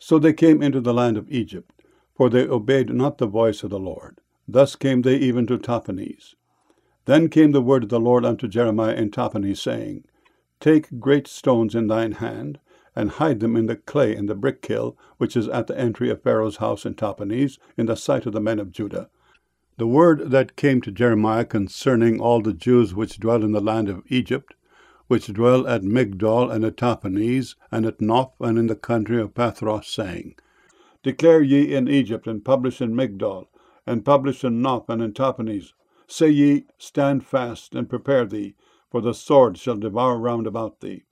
So they came into the land of Egypt, for they obeyed not the voice of the Lord. Thus came they even to Tahpanhes. Then came the word of the Lord unto Jeremiah in Tahpanhes, saying, Take great stones in thine hand, and hide them in the clay in the brick kiln, which is at the entry of Pharaoh's house in Tahpanhes, in the sight of the men of Judah. The word that came to Jeremiah concerning all the Jews which dwell in the land of Egypt, which dwell at Migdol and at Tahpanhes, and at Noph, and in the country of Pathros, saying, Declare ye in Egypt, and publish in Migdol, and publish in Noph, and in Tahpanhes. Say ye, Stand fast, and prepare thee, for the sword shall devour round about thee.